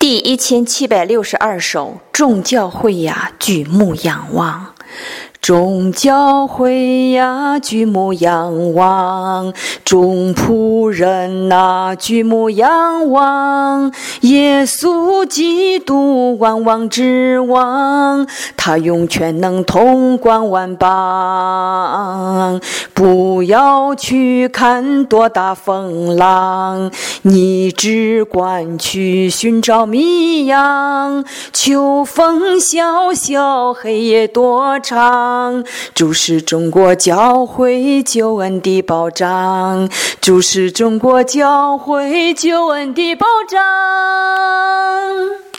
第1762首，众教会呀，举目仰望。众教会呀，举目仰望，众仆人呐，举目仰望，耶稣基督万王之王，他用全能统管万邦。不要去看多大风浪，你只管去寻找迷羊。秋风萧萧，黑夜多长，主是中国教会救恩的保障，主是中国教会救恩的保障。